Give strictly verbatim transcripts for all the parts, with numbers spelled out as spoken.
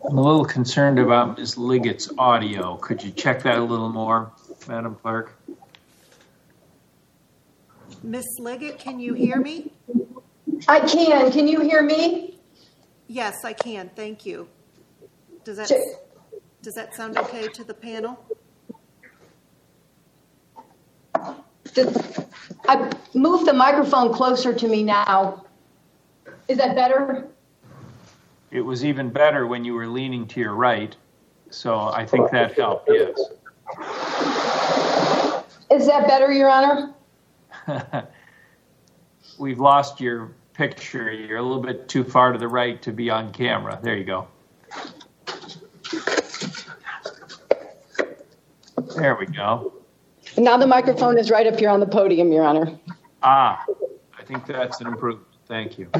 I'm a little concerned about Miz Liggett's audio. Could you check that a little more, Madam Clerk? Miz Liggett, can you hear me? I can. Can you hear me? Yes, I can. Thank you. Does that, does that sound okay to the panel? I moved the microphone closer to me now. Is that better? It was even better when you were leaning to your right, so I think that helped, yes. Is that better, Your Honor? We've lost your picture. You're a little bit too far to the right to be on camera. There you go. There we go. Now the microphone is right up here on the podium, Your Honor. Ah, I think that's an improvement. Thank you.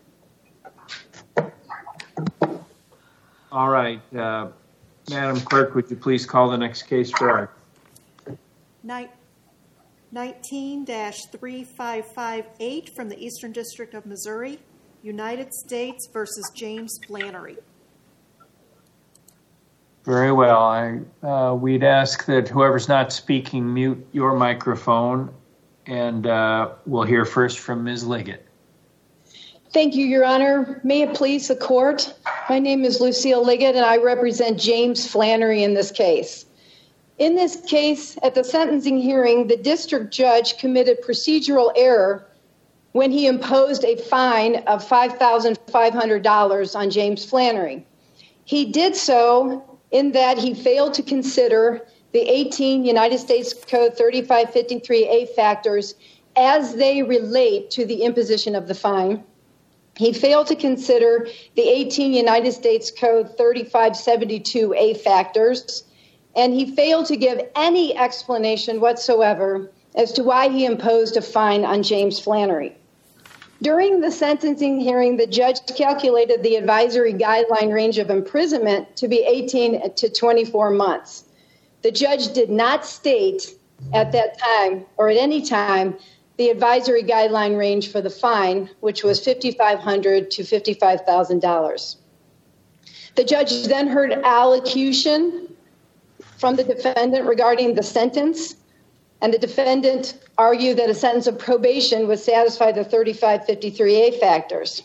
All right. Uh, Madam Clerk, would you please call the next case for our nineteen dash three five five eight from the Eastern District of Missouri, United States versus James Flannery. Very well. I, uh, we'd ask that whoever's not speaking mute your microphone, and uh, we'll hear first from Miz Liggett. Thank you, Your Honor. May it please the court. My name is Lucille Liggett, and I represent James Flannery in this case. In this case, at the sentencing hearing, the district judge committed procedural error when he imposed a fine of five thousand five hundred dollars on James Flannery. He did so in that he failed to consider the eighteen United States Code thirty-five fifty-three A factors as they relate to the imposition of the fine. He failed to consider the eighteen United States Code thirty-five seventy-two A factors, and he failed to give any explanation whatsoever as to why he imposed a fine on James Flannery. During the sentencing hearing, the judge calculated the advisory guideline range of imprisonment to be eighteen to twenty-four months. The judge did not state at that time or at any time the advisory guideline range for the fine, which was five thousand five hundred dollars to fifty-five thousand dollars. The judge then heard allocution from the defendant regarding the sentence, and the defendant argued that a sentence of probation would satisfy the thirty-five fifty-three A factors.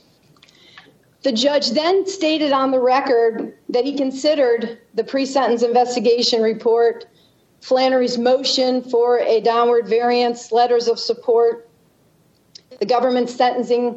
The judge then stated on the record that he considered the pre-sentence investigation report, Flannery's motion for a downward variance, letters of support, the government's sentencing,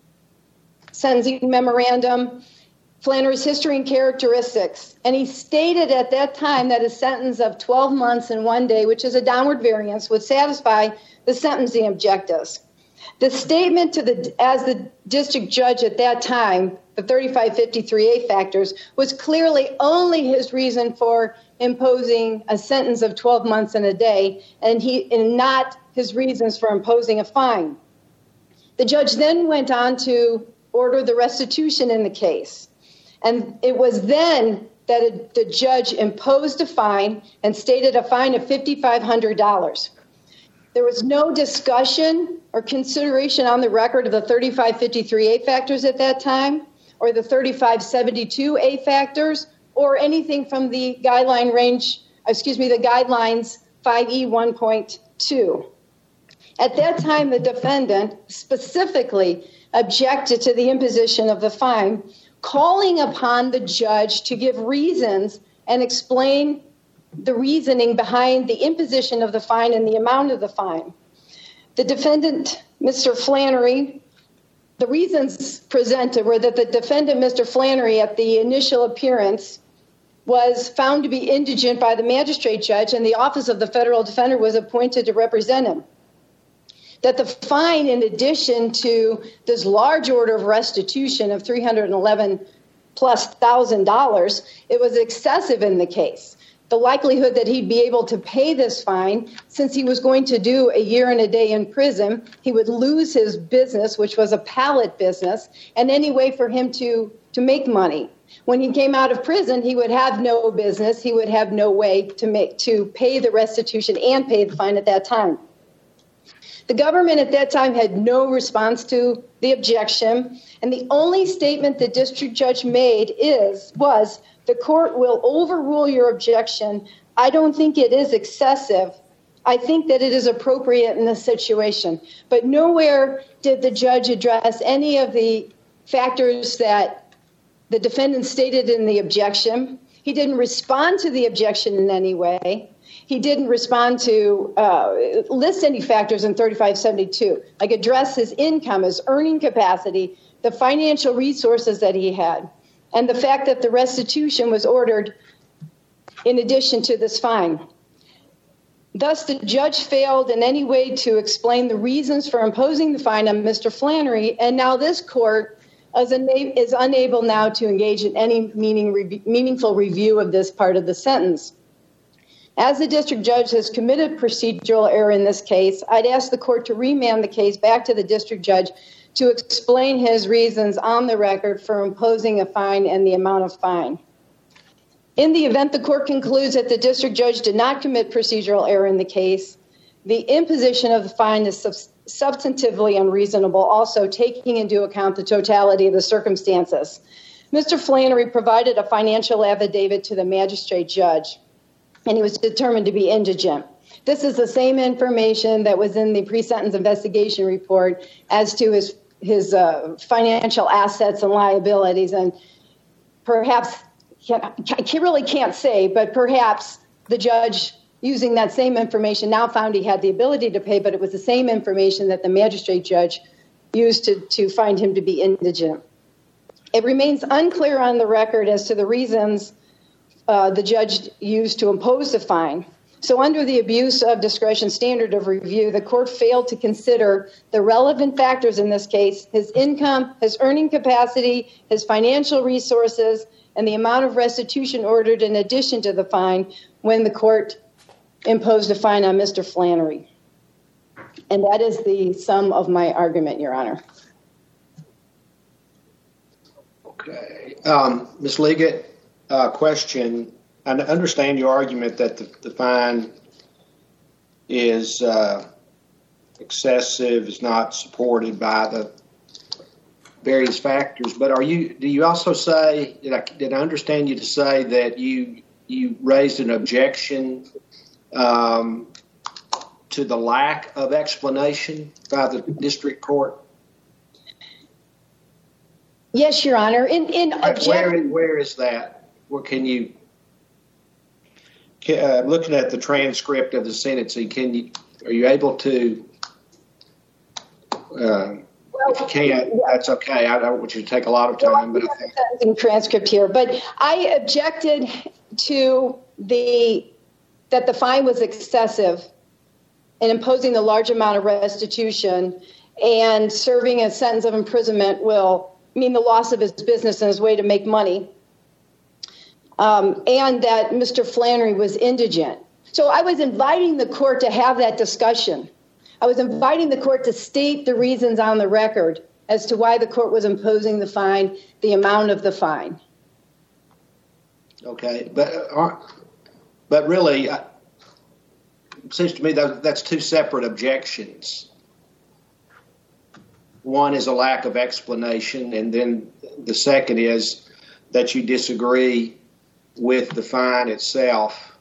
sentencing memorandum, Flannery's history and characteristics. And he stated at that time that a sentence of twelve months and one day, which is a downward variance, would satisfy the sentencing objectives. The statement to the, as the district judge at that time, the thirty-five fifty-three A factors, was clearly only his reason for imposing a sentence of twelve months and a day, and he and not his reasons for imposing a fine. The judge then went on to order the restitution in the case. And it was then that a, the judge imposed a fine and stated a fine of five thousand five hundred dollars. There was no discussion or consideration on the record of the thirty-five fifty-three A factors at that time, or the thirty-five seventy-two A factors, or anything from the guideline range, excuse me, the guidelines five E one point two. At that time, the defendant specifically objected to the imposition of the fine, calling upon the judge to give reasons and explain the reasoning behind the imposition of the fine and the amount of the fine. The defendant, Mister Flannery, the reasons presented were that the defendant, Mister Flannery, at the initial appearance, was found to be indigent by the magistrate judge, and the Office of the Federal Defender was appointed to represent him. That the fine, in addition to this large order of restitution of three hundred eleven plus thousand dollars, it was excessive in the case. The likelihood that he'd be able to pay this fine, since he was going to do a year and a day in prison, he would lose his business, which was a pallet business, and any way for him to, to make money. When he came out of prison, he would have no business. He would have no way to make to pay the restitution and pay the fine at that time. The government at that time had no response to the objection, and the only statement the district judge made is was the court will overrule your objection. I don't think it is excessive. I think that it is appropriate in this situation. But nowhere did the judge address any of the factors that the defendant stated in the objection. He didn't respond to the objection in any way. He didn't respond to uh, list any factors in thirty-five seventy-two, like address his income, his earning capacity, the financial resources that he had, and the fact that the restitution was ordered in addition to this fine. Thus, the judge failed in any way to explain the reasons for imposing the fine on Mister Flannery, and now this court is, una- is unable now to engage in any meaning re- meaningful review of this part of the sentence. As the district judge has committed procedural error in this case, I'd ask the court to remand the case back to the district judge to explain his reasons on the record for imposing a fine and the amount of fine. In the event the court concludes that the district judge did not commit procedural error in the case, the imposition of the fine is sub- substantively unreasonable, also taking into account the totality of the circumstances. Mister Flannery provided a financial affidavit to the magistrate judge, and he was determined to be indigent. This is the same information that was in the pre-sentence investigation report as to his his uh, financial assets and liabilities, and perhaps, I really can't say, but perhaps the judge, using that same information, now found he had the ability to pay, but it was the same information that the magistrate judge used to, to find him to be indigent. It remains unclear on the record as to the reasons uh, the judge used to impose the fine. So under the abuse of discretion standard of review, the court failed to consider the relevant factors in this case: his income, his earning capacity, his financial resources, and the amount of restitution ordered in addition to the fine when the court imposed a fine on Mister Flannery. And that is the sum of my argument, Your Honor. Okay. Um, Miz Liggett, uh, question. I understand your argument that the, the fine is uh, excessive, is not supported by the various factors. But are you? Do you also say? Did I, did I understand you to say that you you raised an objection um, to the lack of explanation by the district court? Yes, Your Honor. In in object- where where is that? Where can you? Uh, looking at the transcript of the sentencing, can you are you able to? Uh, well, if you can't, yeah. That's okay. I don't want you to take a lot of time, well, but I think transcript here. But I objected to the that the fine was excessive in imposing the large amount of restitution, and serving a sentence of imprisonment will mean the loss of his business and his way to make money. Um, and that Mister Flannery was indigent. So I was inviting the court to have that discussion. I was inviting the court to state the reasons on the record as to why the court was imposing the fine, the amount of the fine. Okay, but uh, but really, uh, it seems to me that that's two separate objections. One is a lack of explanation, and then the second is that you disagree with the fine itself.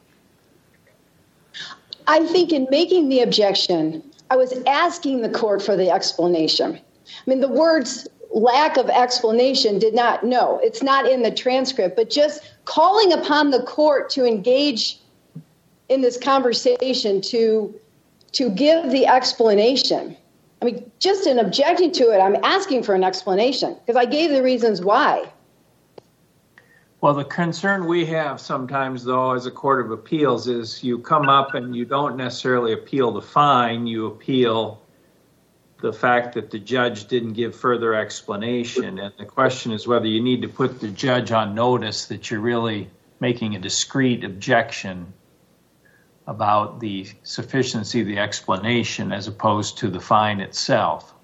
I think in making the objection, I was asking the court for the explanation. I mean, the words lack of explanation did not, no, it's not in the transcript, but just calling upon the court to engage in this conversation, to, to give the explanation. I mean, just in objecting to it, I'm asking for an explanation because I gave the reasons why. Well, the concern we have sometimes, though, as a court of appeals is you come up and you don't necessarily appeal the fine, you appeal the fact that the judge didn't give further explanation. And the question is whether you need to put the judge on notice that you're really making a discrete objection about the sufficiency of the explanation as opposed to the fine itself.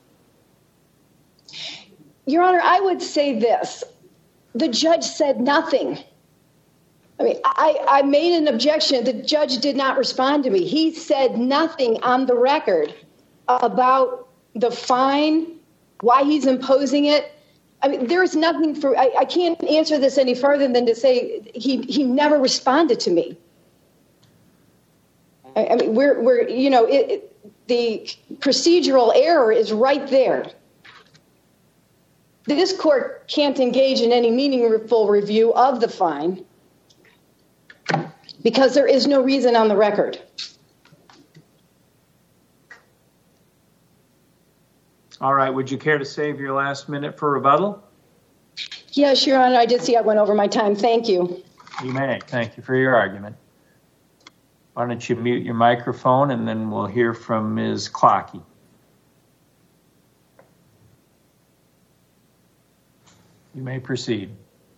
Your Honor, I would say this. The judge said nothing. I mean, I, I made an objection. The judge did not respond to me. He said nothing on the record about the fine, why he's imposing it. I mean, there's nothing for, I, I can't answer this any further than to say he, he never responded to me. I, I mean, we're, we're, you know, it, it, the procedural error is right there. This court can't engage in any meaningful review of the fine because there is no reason on the record. All right. Would you care to save your last minute for rebuttal? Yes, Your Honor. I did see I went over my time. Thank you. You may. Thank you for your argument. Why don't you mute your microphone and then we'll hear from Miz Clockey. You may proceed.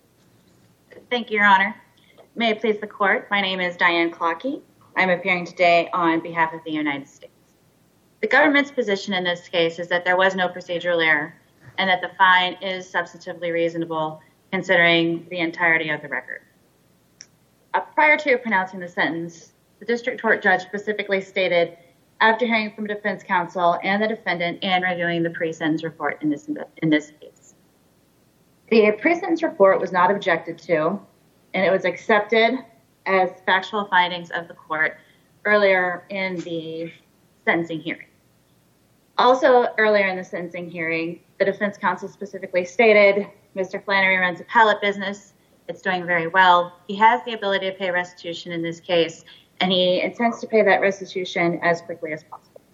Thank you, Your Honor. May it please the court, my name is Diane Clockey. I'm appearing today on behalf of the United States. The government's position in this case is that there was no procedural error and that the fine is substantively reasonable considering the entirety of the record. Uh, prior to pronouncing the sentence, the district court judge specifically stated, after hearing from defense counsel and the defendant and reviewing the pre-sentence report in this, in this case. The pre-sentence report was not objected to, and it was accepted as factual findings of the court earlier in the sentencing hearing. Also, earlier in the sentencing hearing, the defense counsel specifically stated, Mister Flannery runs a pallet business. It's doing very well. He has the ability to pay restitution in this case, and he intends to pay that restitution as quickly as possible.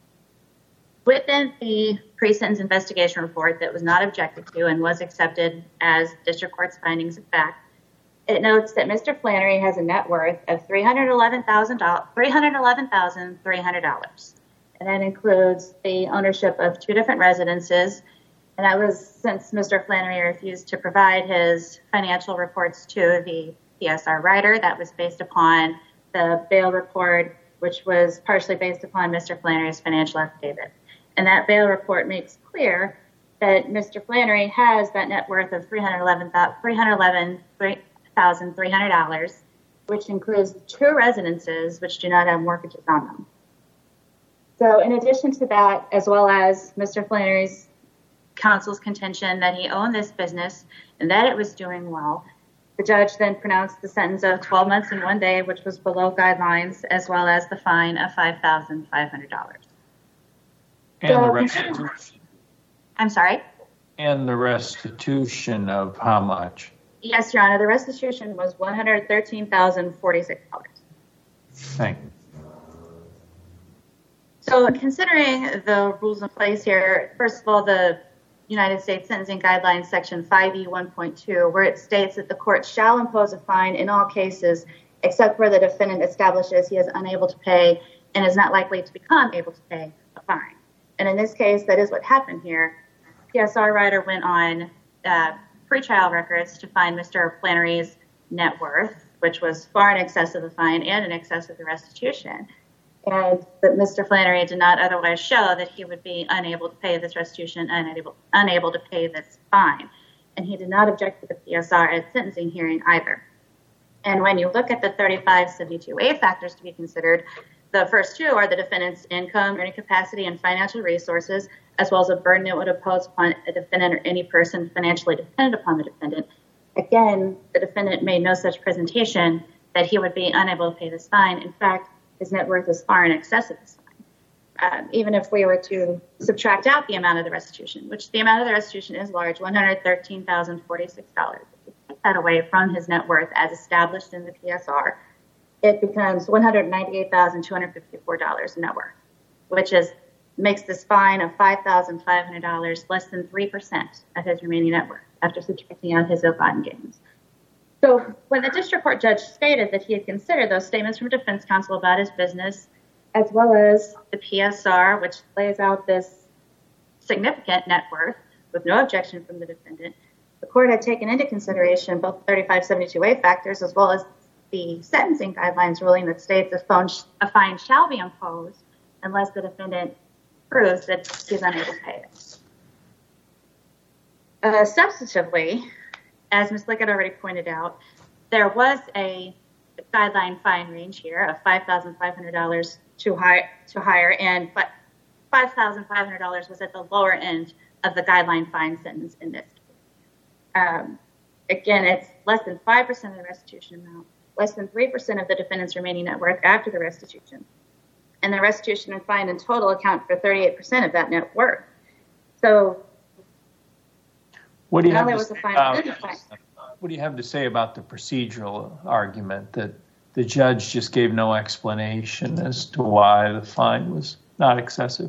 Within the pre-sentence investigation report that was not objected to and was accepted as district court's findings of fact, it notes that Mister Flannery has a net worth of three hundred eleven thousand three hundred dollars. And that includes the ownership of two different residences. And that was since Mister Flannery refused to provide his financial reports to the P S R writer. That was based upon the bail report, which was partially based upon Mister Flannery's financial affidavit. And that bail report makes clear that Mister Flannery has that net worth of three hundred eleven thousand three hundred dollars, which includes two residences which do not have mortgages on them. So in addition to that, as well as Mister Flannery's counsel's contention that he owned this business and that it was doing well, the judge then pronounced the sentence of twelve months and one day, which was below guidelines, as well as the fine of five thousand five hundred dollars. And so, the restitution? I'm sorry? And the restitution of how much? Yes, Your Honor. The restitution was one hundred thirteen thousand forty-six dollars. Thank you. So considering the rules in place here, first of all, the United States Sentencing Guidelines Section five E one point two, where it states that the court shall impose a fine in all cases except where the defendant establishes he is unable to pay and is not likely to become able to pay a fine. And in this case, that is what happened here. P S R writer went on uh, pretrial records to find Mister Flannery's net worth, which was far in excess of the fine and in excess of the restitution. And that Mister Flannery did not otherwise show that he would be unable to pay this restitution, unable, unable to pay this fine. And he did not object to the P S R at sentencing hearing either. And when you look at the thirty-five seventy-two A factors to be considered, the first two are the defendant's income, earning capacity, and financial resources, as well as a burden it would impose upon a defendant or any person financially dependent upon the defendant. Again, the defendant made no such presentation that he would be unable to pay this fine. In fact, his net worth is far in excess of this fine. Um, even if we were to subtract out the amount of the restitution, which the amount of the restitution is large, one hundred thirteen thousand forty-six dollars. If you take that away from his net worth as established in the P S R, it becomes one hundred ninety-eight thousand two hundred fifty-four dollars in net worth, which is makes this fine of five thousand five hundred dollars less than three percent of his remaining net worth after subtracting out his ill-gotten gains. So when the district court judge stated that he had considered those statements from defense counsel about his business, as well as the P S R, which lays out this significant net worth with no objection from the defendant, the court had taken into consideration both thirty-five seventy-two A factors as well as the sentencing guidelines ruling that states a fine shall be imposed unless the defendant proves that he's unable to pay it. Uh, substantively, as Miz Lickett already pointed out, there was a guideline fine range here of five thousand five hundred dollars to high, to higher and five thousand five hundred dollars was at the lower end of the guideline fine sentence in this case. Um, again, it's less than five percent of the restitution amount, less than three percent of the defendant's remaining net worth after the restitution. And the restitution and fine in total account for thirty-eight percent of that net worth. So, what do you have there to was say a fine about, within the fine. what do you have to say about the procedural argument that the judge just gave no explanation as to why the fine was not excessive?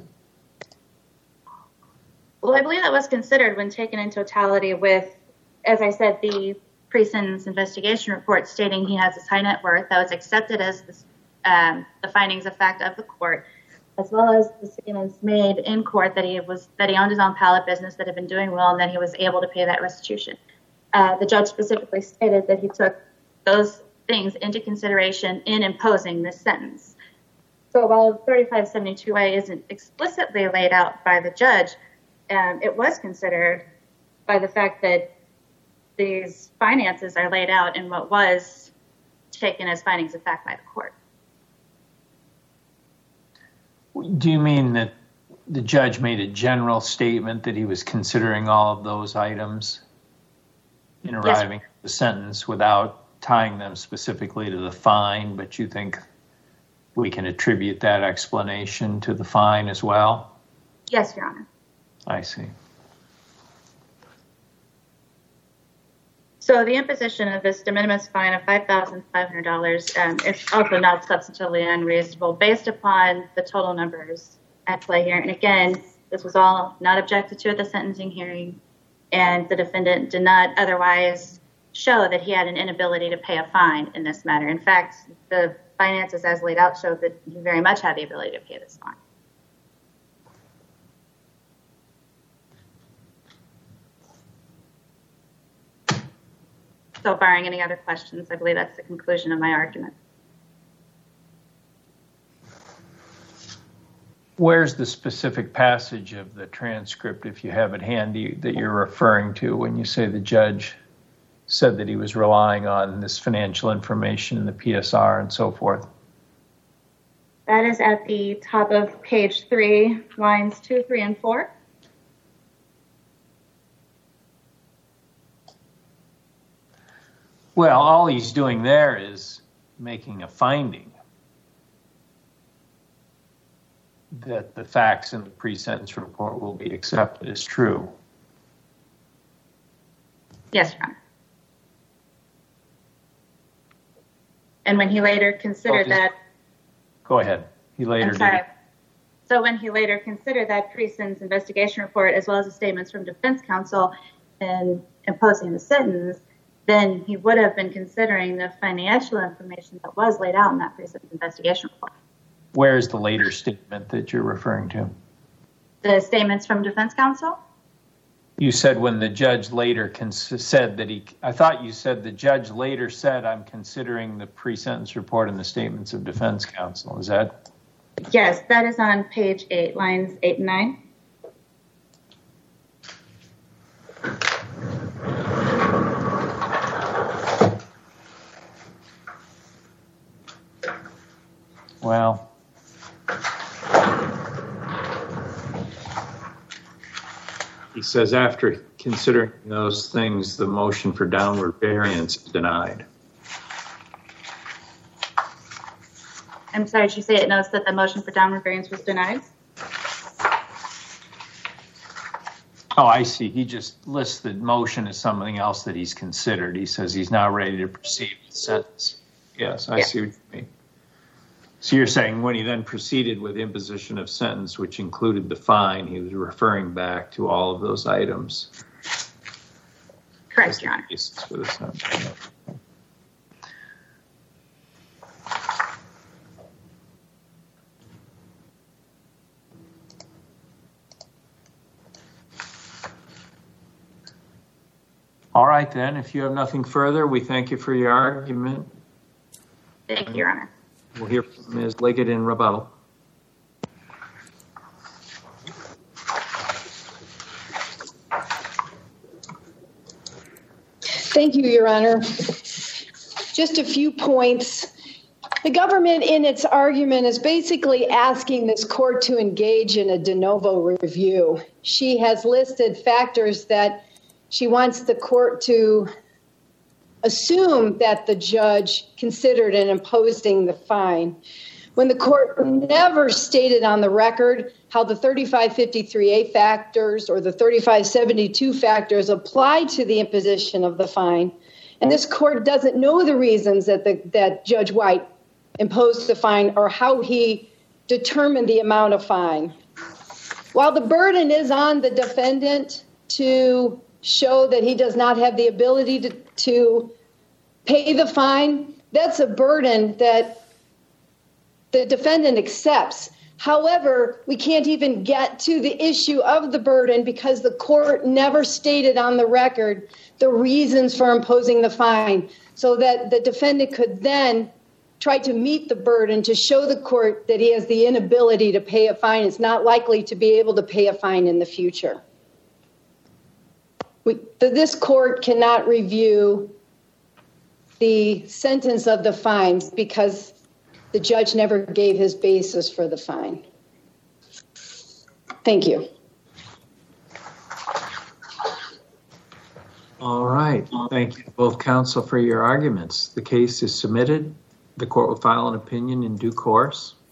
Well, I believe that was considered when taken in totality with, as I said, the pre-sentence investigation report stating he has this high net worth that was accepted as the, um, the findings of fact of the court, as well as the statements made in court that he was that he owned his own pallet business, that had been doing well, and that he was able to pay that restitution. Uh, the judge specifically stated that he took those things into consideration in imposing this sentence. So while thirty-five seventy-two A isn't explicitly laid out by the judge, um, it was considered by the fact that these finances are laid out in what was taken as findings of fact by the court. Do you mean that the judge made a general statement that he was considering all of those items in arriving at the sentence without tying them specifically to the fine, but you think we can attribute that explanation to the fine as well? Yes, Your Honor. I see. So the imposition of this de minimis fine of five thousand five hundred dollars um, is also not substantively unreasonable based upon the total numbers at play here. And again, this was all not objected to at the sentencing hearing, and the defendant did not otherwise show that he had an inability to pay a fine in this matter. In fact, the finances as laid out showed that he very much had the ability to pay this fine. So barring any other questions, I believe that's the conclusion of my argument. Where's the specific passage of the transcript, if you have it handy, that you're referring to when you say the judge said that he was relying on this financial information in the P S R and so forth? That is at the top of page three, lines two, three, and four. Well, all he's doing there is making a finding that the facts in the pre-sentence report will be accepted as true. Yes, Your Honor. And when he later considered Okay. that... Go ahead. He later I'm sorry. did. So when he later considered that pre-sentence investigation report, as well as the statements from defense counsel in imposing the sentence, then he would have been considering the financial information that was laid out in that pre-sentence investigation report. Where is the later statement that you're referring to? The statements from defense counsel? You said when the judge later cons- said that he, I thought you said the judge later said, I'm considering the pre-sentence report and the statements of defense counsel. Is that? Yes, that is on page eight, lines eight and nine. Well, he says after considering those things, the motion for downward variance is denied. I'm sorry, did you say it notes that the motion for downward variance was denied? Oh, I see. He just lists the motion as something else that he's considered. He says he's now ready to proceed with the sentence. Yes, I yeah. see what you mean. So you're saying when he then proceeded with imposition of sentence, which included the fine, he was referring back to all of those items. Correct, Your Honor. For the sentence. All right, then. If you have nothing further, we thank you for your argument. Thank you, Your Honor. We'll hear from Miz Liggett in rebuttal. Thank you, Your Honor. Just a few points. The government, in its argument, is basically asking this court to engage in a de novo review. She has listed factors that she wants the court to assume that the judge considered in imposing the fine, when the court never stated on the record how the thirty-five fifty-three A factors or the thirty-five seventy-two factors apply to the imposition of the fine. And this court doesn't know the reasons that the, that Judge White imposed the fine or how he determined the amount of fine. While the burden is on the defendant to show that he does not have the ability to, to pay the fine, that's a burden that the defendant accepts. However, we can't even get to the issue of the burden because the court never stated on the record the reasons for imposing the fine, so that the defendant could then try to meet the burden to show the court that he has the inability to pay a fine. It's not likely to be able to pay a fine in the future. We, this court cannot review the sentence of the fine because the judge never gave his basis for the fine. Thank you. All right. Thank you both counsel for your arguments. The case is submitted. The court will file an opinion in due course.